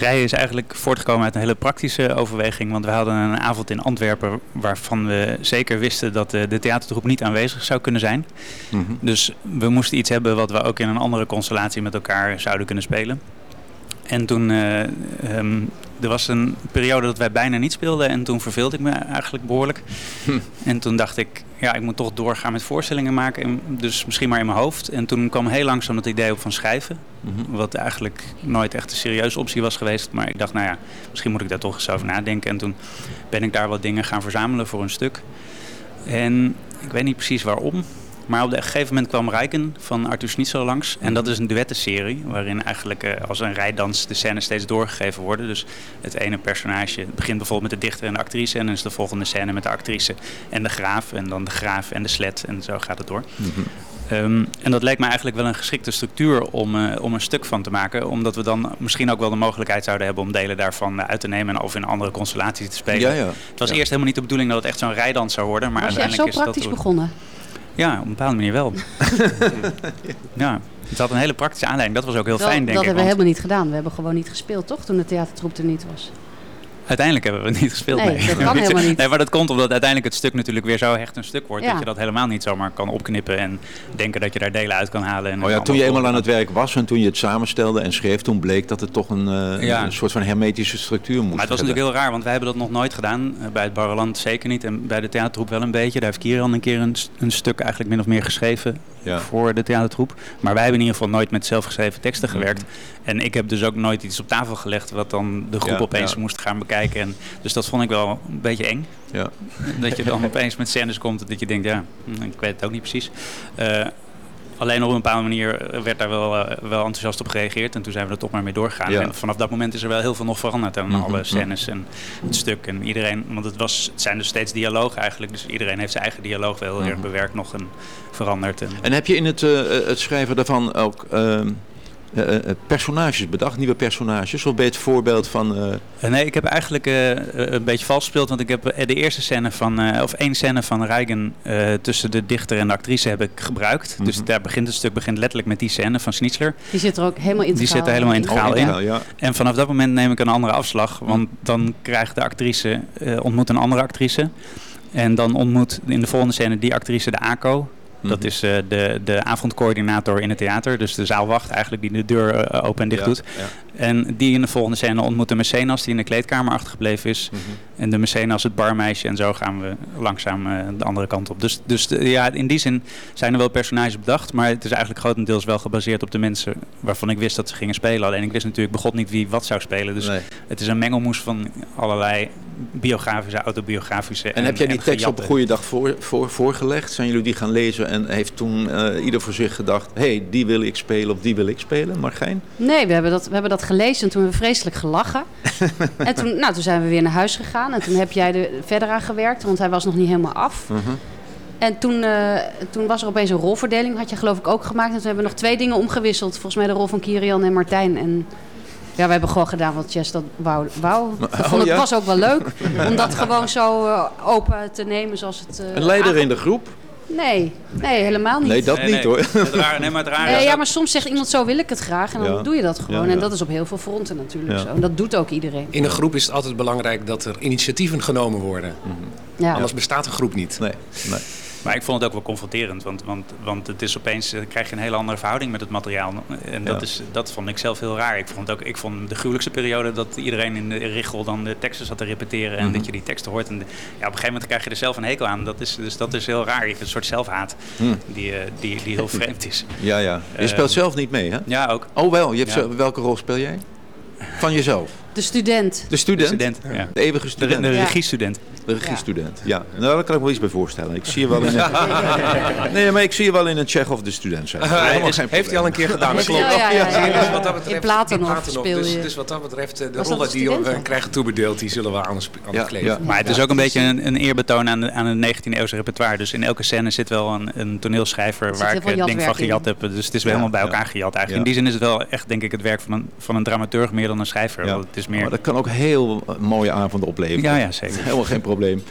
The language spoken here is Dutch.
rijden is eigenlijk voortgekomen uit een hele praktische overweging. Want we hadden een avond in Antwerpen waarvan we zeker wisten dat de theatertroep niet aanwezig zou kunnen zijn. Mm-hmm. Dus we moesten iets hebben wat we ook in een andere constellatie met elkaar zouden kunnen spelen. En toen, er was een periode dat wij bijna niet speelden en toen verveelde ik me eigenlijk behoorlijk. En toen dacht ik, ik moet toch doorgaan met voorstellingen maken, dus misschien maar in mijn hoofd. En toen kwam heel langzaam het idee op van schrijven, wat eigenlijk nooit echt een serieuze optie was geweest. Maar ik dacht, misschien moet ik daar toch eens over nadenken. En toen ben ik daar wat dingen gaan verzamelen voor een stuk. En ik weet niet precies waarom. Maar op een gegeven moment kwam Rijken van Arthur Schnitzel langs. En dat is een duettenserie waarin eigenlijk als een rijdans de scènes steeds doorgegeven worden. Dus het ene personage begint bijvoorbeeld met de dichter en de actrice. En dan is de volgende scène met de actrice en de graaf. En dan de graaf en de slet. En zo gaat het door. Mm-hmm. En dat leek me eigenlijk wel een geschikte structuur om een stuk van te maken. Omdat we dan misschien ook wel de mogelijkheid zouden hebben om delen daarvan uit te nemen. Of in andere constellaties te spelen. Ja. Het was eerst helemaal niet de bedoeling dat het echt zo'n rijdans zou worden. Maar was je echt zo praktisch begonnen? Ja, op een bepaalde manier wel. Ja, het had een hele praktische aanleiding. Dat was ook heel fijn, denk ik. Dat hebben we helemaal niet gedaan. We hebben gewoon niet gespeeld, toch? Toen de theatertroep er niet was. Uiteindelijk hebben we het niet gespeeld. Nee, dat kan helemaal niet. Nee, maar dat komt omdat uiteindelijk het stuk natuurlijk weer zo hecht een stuk wordt. Ja. Dat je dat helemaal niet zomaar kan opknippen en denken dat je daar delen uit kan halen. En toen je eenmaal aan het werk was en toen je het samenstelde en schreef, toen bleek dat het toch een soort van hermetische structuur moest. Maar het was natuurlijk heel raar, want wij hebben dat nog nooit gedaan. Bij het Barreland zeker niet en bij de theatertroep wel een beetje. Daar heeft Kieran een keer een stuk eigenlijk min of meer geschreven voor de theatertroep. Maar wij hebben in ieder geval nooit met zelfgeschreven teksten gewerkt. En ik heb dus ook nooit iets op tafel gelegd wat dan de groep opeens moest gaan bekijken. En dus dat vond ik wel een beetje eng. Ja. Dat je dan opeens met scènes komt en dat je denkt, ik weet het ook niet precies. Alleen op een bepaalde manier werd daar wel enthousiast op gereageerd. En toen zijn we er toch maar mee doorgegaan. Ja. En vanaf dat moment is er wel heel veel nog veranderd aan alle scènes en het stuk. En iedereen, want het zijn dus steeds dialogen eigenlijk. Dus iedereen heeft zijn eigen dialoog wel heel erg bewerkt nog en veranderd. En heb je in het schrijven daarvan ook personages bedacht, nieuwe personages? Of ben je het voorbeeld van... Nee, ik heb eigenlijk een beetje vals gespeeld, want ik heb de eerste scène één scène van Rijgen tussen de dichter en de actrice heb ik gebruikt. Mm-hmm. Dus daar begint het stuk letterlijk met die scène van Schnitzler. Die zit er ook helemaal integraal in. Die zit er helemaal integraal in. Ja. En vanaf dat moment neem ik een andere afslag, want dan krijgt de actrice, ontmoet een andere actrice. En dan ontmoet in de volgende scène die actrice de ACO. Dat is de avondcoördinator in het theater. Dus de zaalwacht eigenlijk die de deur open en dicht doet. Ja. En die in de volgende scène ontmoet de mecenas die in de kleedkamer achtergebleven is. Mm-hmm. En de mecenas het barmeisje. En zo gaan we langzaam de andere kant op. Dus in die zin zijn er wel personages bedacht. Maar het is eigenlijk grotendeels wel gebaseerd op de mensen waarvan ik wist dat ze gingen spelen. Alleen ik wist natuurlijk bij God niet wie wat zou spelen. Dus het is een mengelmoes van allerlei biografische, autobiografische en heb jij die tekst op een goede dag voorgelegd? Zijn jullie die gaan lezen en heeft toen ieder voor zich gedacht, die wil ik spelen of die wil ik spelen, Margijn? Nee, we hebben dat gelezen en toen hebben we vreselijk gelachen. En toen zijn we weer naar huis gegaan en toen heb jij er verder aan gewerkt, want hij was nog niet helemaal af. Uh-huh. En toen was er opeens een rolverdeling, had je geloof ik ook gemaakt. En toen hebben we nog 2 dingen omgewisseld. Volgens mij de rol van Kirian en Martijn. En ja, we hebben gewoon gedaan wat Jess dat wou. Het was ook wel leuk om dat gewoon zo open te nemen zoals het... een leider in de groep? Nee, helemaal niet. Nee, dat niet hoor. Maar soms zegt iemand zo wil ik het graag en dan doe je dat gewoon. Ja. En dat is op heel veel fronten natuurlijk zo. En dat doet ook iedereen. In een groep is het altijd belangrijk dat er initiatieven genomen worden. Mm-hmm. Ja. Anders bestaat een groep niet. Nee. Maar ik vond het ook wel confronterend, want het is opeens, dan krijg je een hele andere verhouding met het materiaal. En dat vond ik zelf heel raar. Ik vond de gruwelijkste periode dat iedereen in de richel dan de teksten zat te repeteren en dat je die teksten hoort. En op een gegeven moment krijg je er zelf een hekel aan. Dat is heel raar. Je hebt een soort zelfhaat die heel vreemd is. Ja. Je speelt zelf niet mee, hè? Ja, ook. Oh wel, welke rol speel jij? Van jezelf? De student. De student? Ja. De eeuwige student. De regiestudent. De regiestudent, ja. Nou, daar kan ik me iets bij voorstellen. Ik zie je wel in nee, maar ik zie je wel in een Chekhov de student zijn. Heeft hij al een keer gedaan. Dus in Platonov speel je. Dus wat dat betreft, de rollen die we krijgen toebedeeld, die zullen we aan het kleven. Ja. Maar het is ook een beetje een eerbetoon aan het 19e eeuwse repertoire. Dus in elke scène zit wel een toneelschrijver waar ik denk van gejat heb. Dus het is wel helemaal bij elkaar gejat eigenlijk. In die zin is het wel echt, denk ik, het werk van een dramaturg meer dan een schrijver. Ja. Het is meer... Maar dat kan ook heel mooie avonden opleveren. Ja, zeker. Helemaal geen probleem.